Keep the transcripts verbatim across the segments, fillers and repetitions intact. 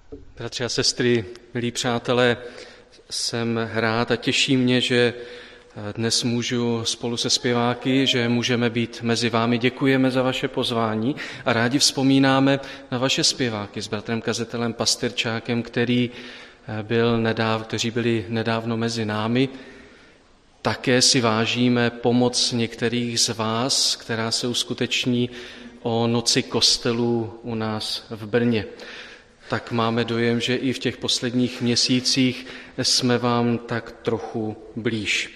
Bratři a sestry, milí přátelé, jsem rád a těší mě, že dnes můžu spolu se zpěváky, že můžeme být mezi vámi. Děkujeme za vaše pozvání a rádi vzpomínáme na vaše zpěváky s bratrem kazatelem Pastyrčákem, který byl nedáv, kteří byli nedávno mezi námi. Také si vážíme pomoc některých z vás, která se uskuteční o noci kostelů u nás v Brně. Tak máme dojem, že i v těch posledních měsících jsme vám tak trochu blíž.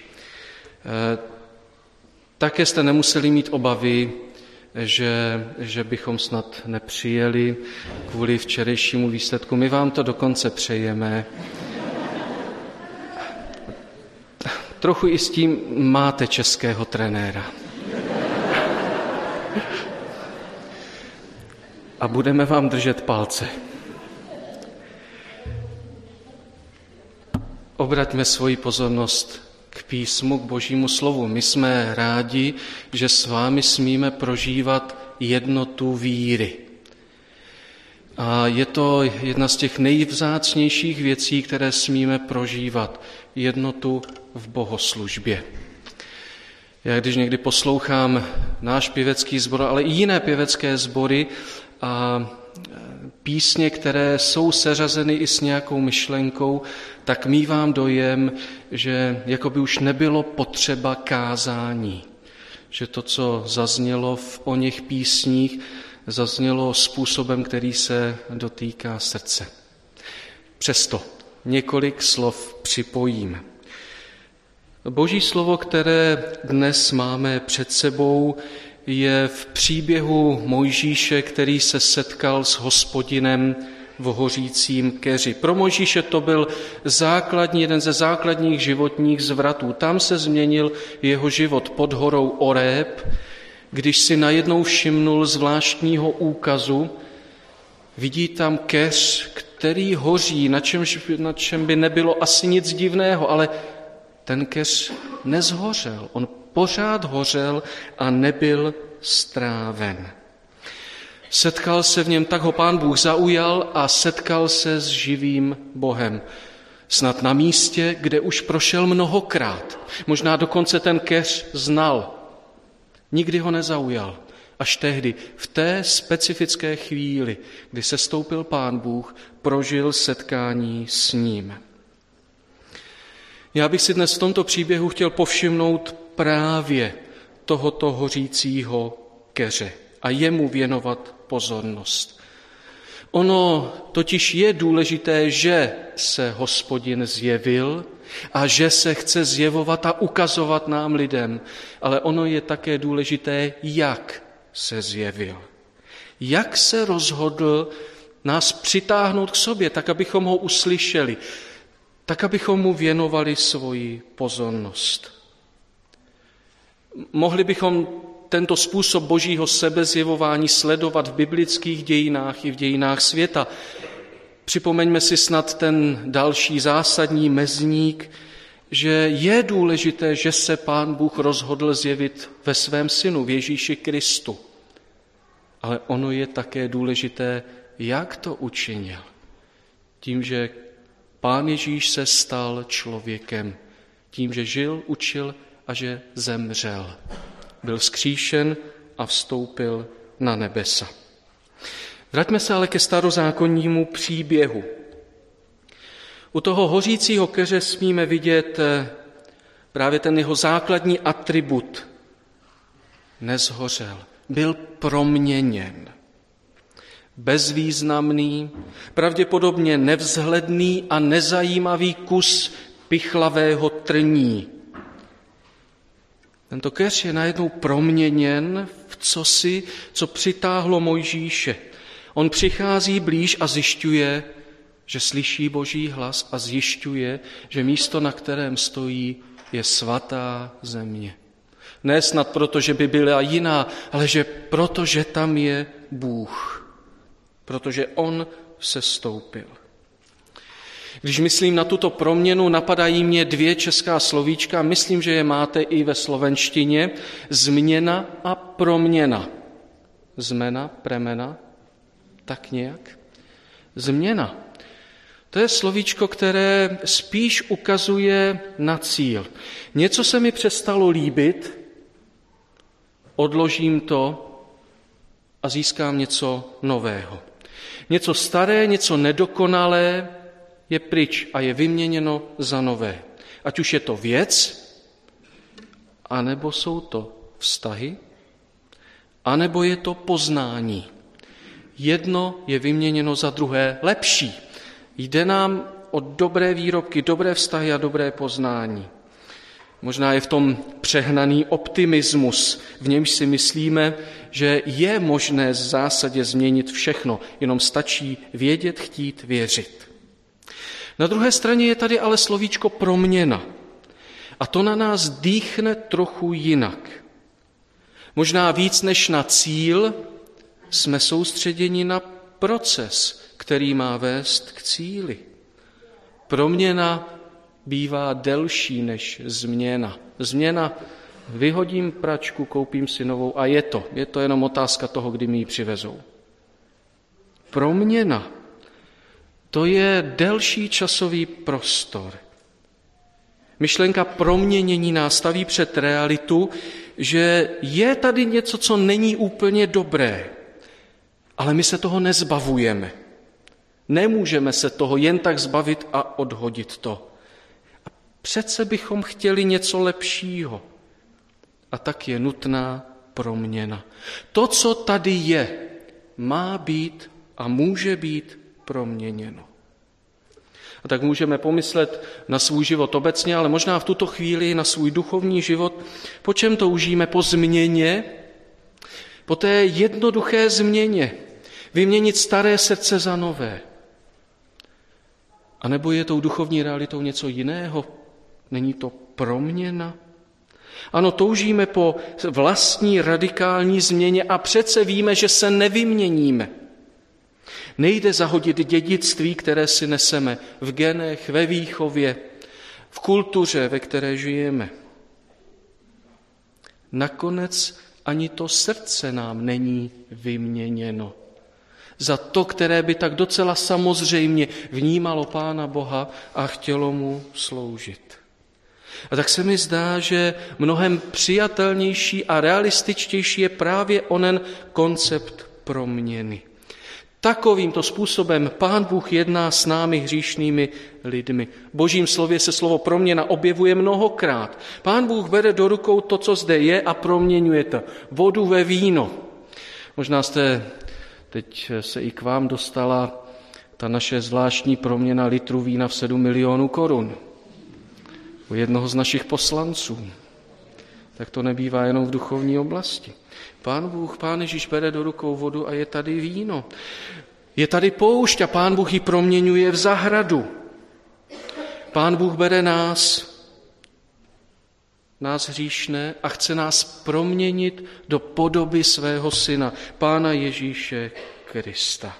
Také jste nemuseli mít obavy, že, že bychom snad nepřijeli kvůli včerejšímu výsledku. My vám to dokonce přejeme. Trochu i s tím máte českého trenéra. A budeme vám držet palce. Obraťme svoji pozornost k písmu, k Božímu slovu. My jsme rádi, že s vámi smíme prožívat jednotu víry. A je to jedna z těch nejvzácnějších věcí, které smíme prožívat. Jednotu v bohoslužbě. Já když někdy poslouchám náš pěvecký sbor, ale i jiné pěvecké sbory a písně, které jsou seřazeny i s nějakou myšlenkou, tak mívám dojem, že jako by už nebylo potřeba kázání. Že to, co zaznělo v o něch písních, zaznělo způsobem, který se dotýká srdce. Přesto několik slov připojím. Boží slovo, které dnes máme před sebou, je v příběhu Mojžíše, který se setkal s Hospodinem v hořícím keři. Pro Mojžíše to byl základní, jeden ze základních životních zvratů. Tam se změnil jeho život pod horou Oreb, když si najednou všimnul zvláštního úkazu. Vidí tam keř, který hoří, na čem, na čem by nebylo asi nic divného, ale ten keř nezhořel. On pořád hořel a nebyl stráven. Setkal se v něm, tak ho Pán Bůh zaujal a setkal se s živým Bohem. Snad na místě, kde už prošel mnohokrát. Možná dokonce ten keř znal. Nikdy ho nezaujal. Až tehdy, v té specifické chvíli, kdy sestoupil Pán Bůh, prožil setkání s ním. Já bych si dnes v tomto příběhu chtěl povšimnout právě tohoto hořícího keře a jemu věnovat pozornost. Ono totiž je důležité, že se Hospodin zjevil a že se chce zjevovat a ukazovat nám lidem, ale ono je také důležité, jak se zjevil. Jak se rozhodl nás přitáhnout k sobě, tak abychom ho uslyšeli, tak abychom mu věnovali svoji pozornost. Mohli bychom tento způsob Božího sebezjevování sledovat v biblických dějinách i v dějinách světa. Připomeňme si snad ten další zásadní mezník, že je důležité, že se Pán Bůh rozhodl zjevit ve svém synu, v Ježíši Kristu. Ale ono je také důležité, jak to učinil. Tím, že Pán Ježíš se stal člověkem, tím, že žil, učil a že zemřel. Byl vzkříšen a vstoupil na nebesa. Vraťme se ale ke starozákonnímu příběhu. U toho hořícího keře smíme vidět právě ten jeho základní atribut. Nezhořel, byl proměněn. Bezvýznamný, pravděpodobně nevzhledný a nezajímavý kus pichlavého trní. Tento keř je najednou proměněn v cosi, co přitáhlo Mojžíše. On přichází blíž a zjišťuje, že slyší Boží hlas a zjišťuje, že místo, na kterém stojí, je svatá země. Ne snad proto, že by byla jiná, ale že proto, že tam je Bůh. Protože on sestoupil. Když myslím na tuto proměnu, napadají mě dvě česká slovíčka, myslím, že je máte i ve slovenštině, změna a proměna. Zmena, premena, tak nějak. Změna. To je slovíčko, které spíš ukazuje na cíl. Něco se mi přestalo líbit, odložím to a získám něco nového. Něco staré, něco nedokonalé je pryč a je vyměněno za nové. Ať už je to věc, anebo jsou to vztahy, anebo je to poznání. Jedno je vyměněno za druhé lepší. Jde nám o dobré výrobky, dobré vztahy a dobré poznání. Možná je v tom přehnaný optimismus, v němž si myslíme, že je možné v zásadě změnit všechno, jenom stačí vědět, chtít, věřit. Na druhé straně je tady ale slovíčko proměna. A to na nás dýchne trochu jinak. Možná víc než na cíl jsme soustředěni na proces, který má vést k cíli. Proměna bývá delší než změna. Změna, vyhodím pračku, koupím si novou a je to. Je to jenom otázka toho, kdy mi ji přivezou. Proměna, to je delší časový prostor. Myšlenka proměnění nás staví před realitu, že je tady něco, co není úplně dobré, ale my se toho nezbavujeme. Nemůžeme se toho jen tak zbavit a odhodit to. A přece bychom chtěli něco lepšího. A tak je nutná proměna. To, co tady je, má být a může být proměněno. A tak můžeme pomyslet na svůj život obecně, ale možná v tuto chvíli na svůj duchovní život, po čem toužíme? Po změně, po té jednoduché změně, vyměnit staré srdce za nové. A nebo je tou duchovní realitou něco jiného? Není to proměna? Ano, toužíme po vlastní radikální změně a přece víme, že se nevyměníme. Nejde zahodit dědictví, které si neseme v genech, ve výchově, v kultuře, ve které žijeme. Nakonec ani to srdce nám není vyměněno za to, které by tak docela samozřejmě vnímalo Pána Boha a chtělo mu sloužit. A tak se mi zdá, že mnohem přijatelnější a realističtější je právě onen koncept proměny. Takovýmto způsobem Pán Bůh jedná s námi hříšnými lidmi. V Božím slově se slovo proměna objevuje mnohokrát. Pán Bůh bere do rukou to, co zde je a proměňuje to. Vodu ve víno. Možná jste, teď se i k vám dostala ta naše zvláštní proměna litru vína v sedm milionů korun. U jednoho z našich poslanců. Tak to nebývá jenom v duchovní oblasti. Pán Bůh, Pán Ježíš bere do rukou vodu a je tady víno. Je tady poušť a Pán Bůh ji proměňuje v zahradu. Pán Bůh bere nás, nás hříšné a chce nás proměnit do podoby svého syna, Pána Ježíše Krista.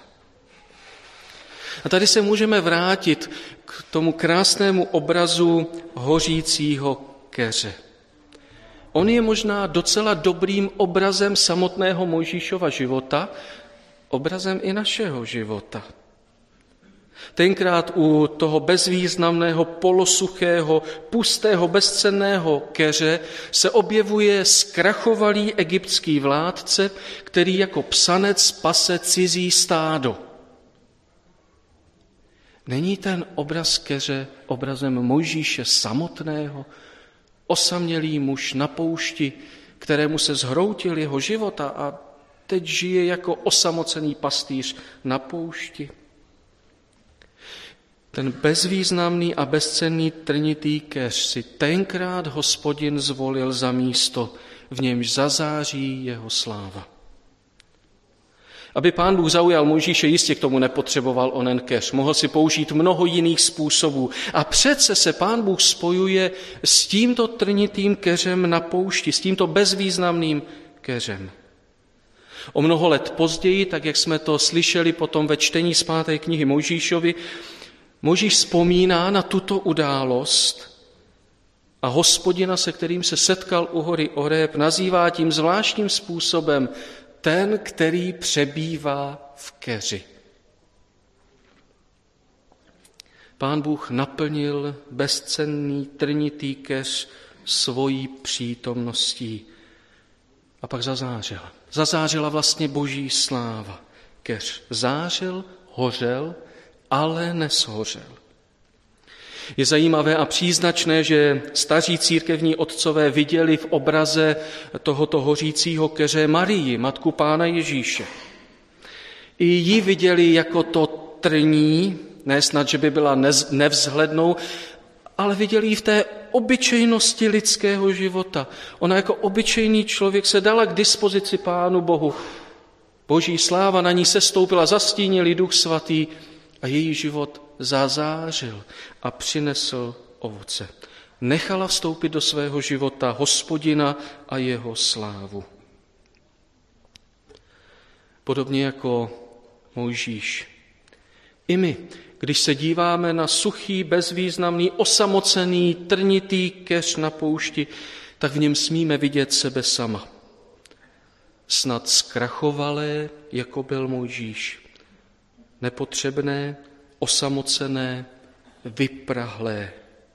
A tady se můžeme vrátit k tomu krásnému obrazu hořícího keře. On je možná docela dobrým obrazem samotného Mojžíšova života, obrazem i našeho života. Tenkrát u toho bezvýznamného, polosuchého, pustého, bezcenného keře se objevuje zkrachovalý egyptský vládce, který jako psanec pase cizí stádo. Není ten obraz keře obrazem Mojžíše samotného, osamělý muž na poušti, kterému se zhroutil jeho života a teď žije jako osamocený pastýř na poušti? Ten bezvýznamný a bezcenný trnitý keř si tenkrát Hospodin zvolil za místo, v němž zazáří jeho sláva. Aby Pán Bůh zaujal Mojžíše, jistě k tomu nepotřeboval onen keř. Mohl si použít mnoho jiných způsobů. A přece se Pán Bůh spojuje s tímto trnitým keřem na poušti, s tímto bezvýznamným keřem. O mnoho let později, tak jak jsme to slyšeli potom ve čtení z páté knihy Mojžíšovi, Mojžíš vzpomíná na tuto událost a Hospodina, se kterým se setkal u hory Oreb, nazývá tím zvláštním způsobem ten, který přebývá v keři. Pán Bůh naplnil bezcenný trnitý keř svojí přítomností a pak zazářil. Zazářila vlastně boží sláva. Keř zářil, hořel, ale neshořel. Je zajímavé a příznačné, že staří církevní otcové viděli v obraze tohoto hořícího keře Marii, matku Pána Ježíše. I ji viděli jako to trní, ne snad, že by byla nevzhlednou, ale viděli ji v té obyčejnosti lidského života. Ona jako obyčejný člověk se dala k dispozici Pánu Bohu. Boží sláva na ní sestoupila, zastínil ji Duch Svatý a její život zazářil a přinesl ovoce. Nechala vstoupit do svého života Hospodina a jeho slávu. Podobně jako Mojžíš. I my, když se díváme na suchý, bezvýznamný, osamocený, trnitý keř na poušti, tak v něm smíme vidět sebe sama. Snad zkrachovalé, jako byl Mojžíš. Nepotřebné, osamocené, vyprahlé.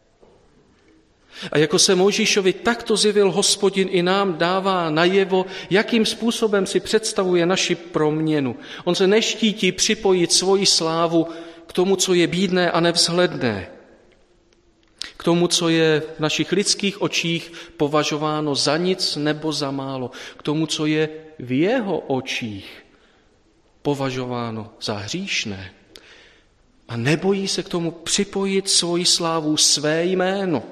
A jako se Mojžíšovi takto zjevil Hospodin, i nám dává najevo, jakým způsobem si představuje naši proměnu. On se neštítí připojit svoji slávu k tomu, co je bídné a nevzhledné. K tomu, co je v našich lidských očích považováno za nic nebo za málo. K tomu, co je v jeho očích považováno za hříšné. A nebojí se k tomu připojit svoji slávu, své jméno.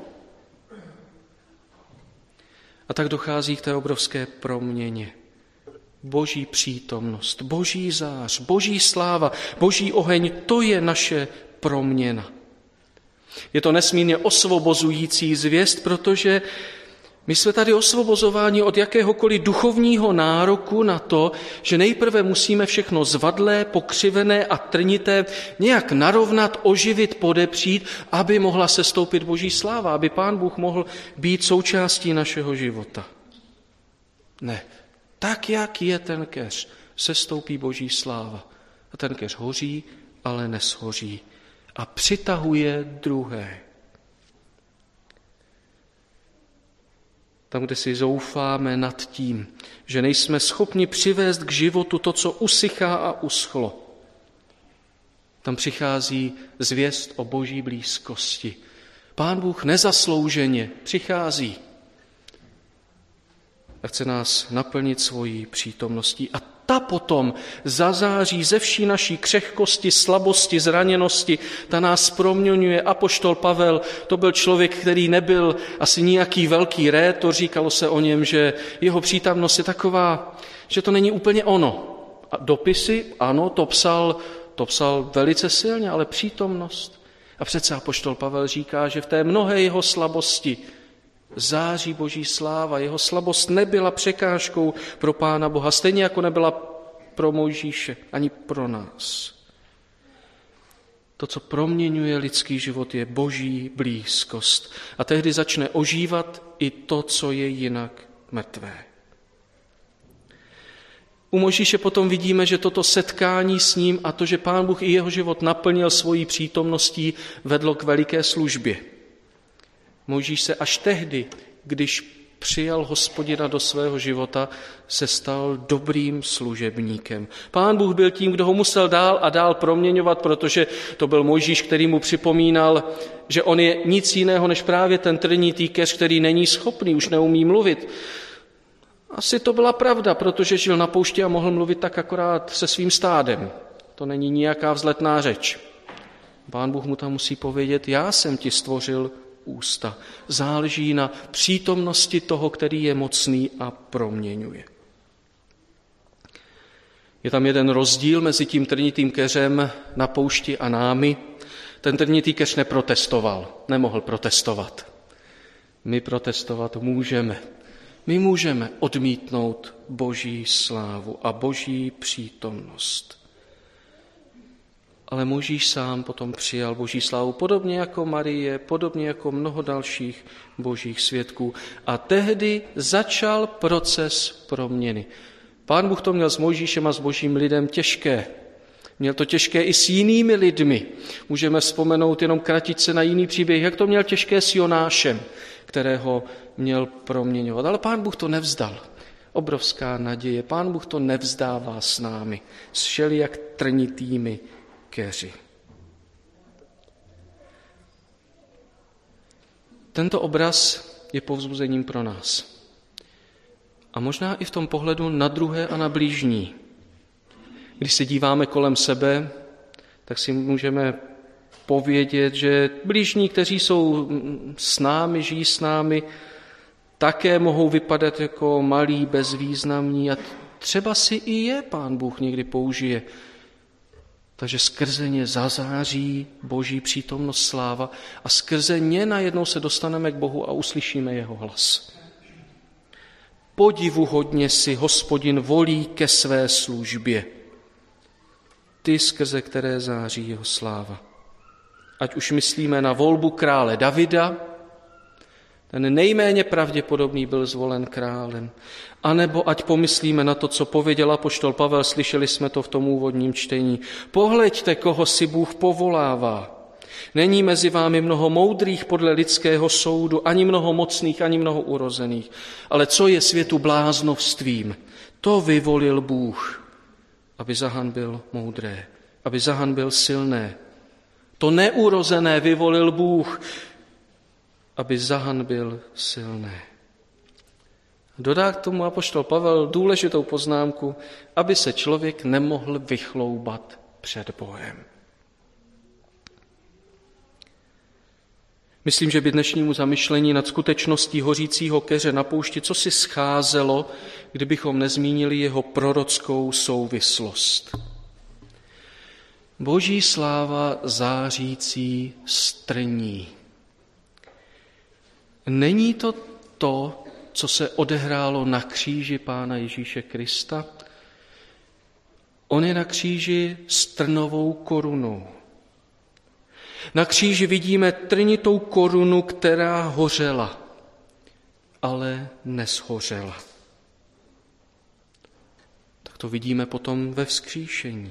A tak dochází k té obrovské proměně. Boží přítomnost, boží zář, boží sláva, boží oheň, to je naše proměna. Je to nesmírně osvobozující zvěst, protože my jsme tady osvobozováni od jakéhokoliv duchovního nároku na to, že nejprve musíme všechno zvadlé, pokřivené a trnité nějak narovnat, oživit, podepřít, aby mohla sestoupit boží sláva, aby Pán Bůh mohl být součástí našeho života. Ne, tak, jak je ten keř, sestoupí boží sláva. A ten keř hoří, ale neshoří. A přitahuje druhé. Tam, kde si zoufáme nad tím, že nejsme schopni přivést k životu to, co usychá a uschlo. Tam přichází zvěst o boží blízkosti. Pán Bůh nezaslouženě přichází a chce nás naplnit svojí přítomností. A ta potom zazáří ze vší naší křehkosti, slabosti, zraněnosti. Ta nás proměňuje. Apoštol Pavel, to byl člověk, který nebyl asi nějaký velký rétor. Říkalo se o něm, že jeho přítomnost je taková, že to není úplně ono. A dopisy, ano, to psal, to psal velice silně, ale přítomnost. A přece apoštol Pavel říká, že v té mnohé jeho slabosti září boží sláva. Jeho slabost nebyla překážkou pro Pána Boha, stejně jako nebyla pro Mojžíše, ani pro nás. To, co proměňuje lidský život, je boží blízkost. A tehdy začne ožívat i to, co je jinak mrtvé. U Mojžíše potom vidíme, že toto setkání s ním a to, že Pán Bůh i jeho život naplnil svojí přítomností, vedlo k veliké službě. Mojžíš se až tehdy, když přijal Hospodina do svého života, se stal dobrým služebníkem. Pán Bůh byl tím, kdo ho musel dál a dál proměňovat, protože to byl Mojžíš, který mu připomínal, že on je nic jiného než právě ten trnitý keř, který není schopný, už neumí mluvit. Asi to byla pravda, protože žil na poušti a mohl mluvit tak akorát se svým stádem. To není nějaká vzletná řeč. Pán Bůh mu tam musí povědět, já jsem ti stvořil ústa. Záleží na přítomnosti toho, který je mocný a proměňuje. Je tam jeden rozdíl mezi tím trnitým keřem na poušti a námi. Ten trnitý keř neprotestoval, nemohl protestovat. My protestovat můžeme. My můžeme odmítnout boží slávu a boží přítomnost. Ale Mojžíš sám potom přijal boží slávu, podobně jako Marie, podobně jako mnoho dalších božích svědků. A tehdy začal proces proměny. Pán Bůh to měl s Mojžíšem a s božím lidem těžké. Měl to těžké i s jinými lidmi. Můžeme vzpomenout jenom kratičce na jiný příběh, jak to měl těžké s Jonášem, kterého měl proměňovat. Ale Pán Bůh to nevzdal. Obrovská naděje. Pán Bůh to nevzdává s námi. S všelijak trnitými keři. Tento obraz je povzbuzením pro nás. A možná i v tom pohledu na druhé a na blížní. Když se díváme kolem sebe, tak si můžeme povědět, že blížní, kteří jsou s námi, žijí s námi, také mohou vypadat jako malí, bezvýznamní a třeba si i je Pán Bůh někdy použije. Takže skrze ně zazáří Boží přítomnost, sláva a skrze ně najednou se dostaneme k Bohu a uslyšíme jeho hlas. Podivuhodně si Hospodin volí ke své službě. Ty, skrze které září jeho sláva. Ať už myslíme na volbu krále Davida, ten nejméně pravděpodobný byl zvolen králem, anebo ať pomyslíme na to, co pověděl apoštol Pavel, slyšeli jsme to v tom úvodním čtení. Pohleďte, koho si Bůh povolává. Není mezi vámi mnoho moudrých podle lidského soudu, ani mnoho mocných, ani mnoho urozených. Ale co je světu bláznovstvím, to vyvolil Bůh, aby zahanbil moudré, aby zahanbil silné. To neurozené vyvolil Bůh, aby zahanbil silné. Dodá k tomu apoštol Pavel důležitou poznámku, aby se člověk nemohl vychloubat před Bohem. Myslím, že by dnešnímu zamyšlení nad skutečností hořícího keře na poušti co si scházelo, kdybychom nezmínili jeho prorockou souvislost. Boží sláva zářící strní. Není to to, co se odehrálo na kříži Pána Ježíše Krista? On je na kříži s trnovou korunou. Na kříži vidíme trnitou korunu, která hořela, ale neshořela. Tak to vidíme potom ve vzkříšení.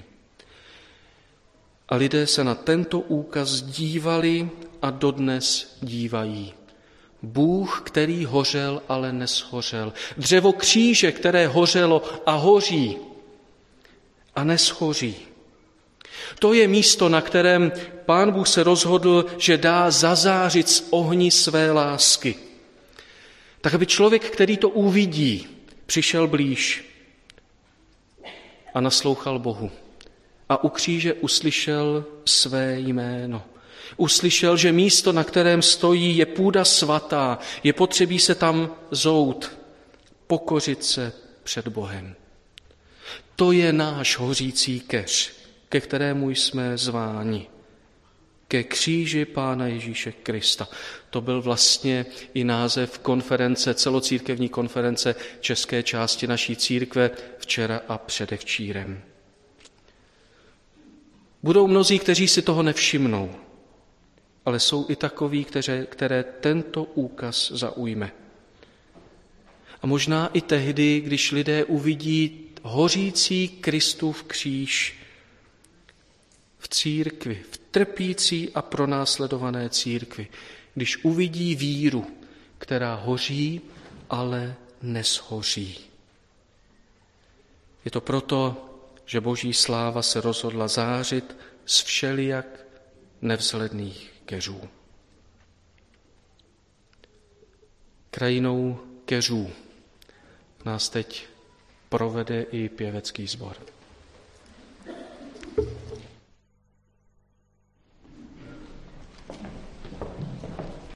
A lidé se na tento úkaz dívali a dodnes dívají. Bůh, který hořel, ale neshořel. Dřevo kříže, které hořelo a hoří a neshoří. To je místo, na kterém Pán Bůh se rozhodl, že dá zazářit z ohni své lásky. Tak aby člověk, který to uvidí, přišel blíž a naslouchal Bohu. A u kříže uslyšel své jméno. Uslyšel, že místo, na kterém stojí, je půda svatá, je potřebí se tam zout, pokořit se před Bohem. To je náš hořící keř, ke kterému jsme zváni. Ke kříži Pána Ježíše Krista. To byl vlastně i název konference, celocírkevní konference české části naší církve včera a předevčírem. Budou mnozí, kteří si toho nevšimnou, ale jsou i takoví, které, které tento úkaz zaujme. A možná i tehdy, když lidé uvidí hořící Kristův kříž v církvi, v trpící a pronásledované církvi, když uvidí víru, která hoří, ale neshoří. Je to proto, že Boží sláva se rozhodla zářit z všelijak nevzhledných keřů. Krajinou keřů nás teď provede i pěvecký sbor.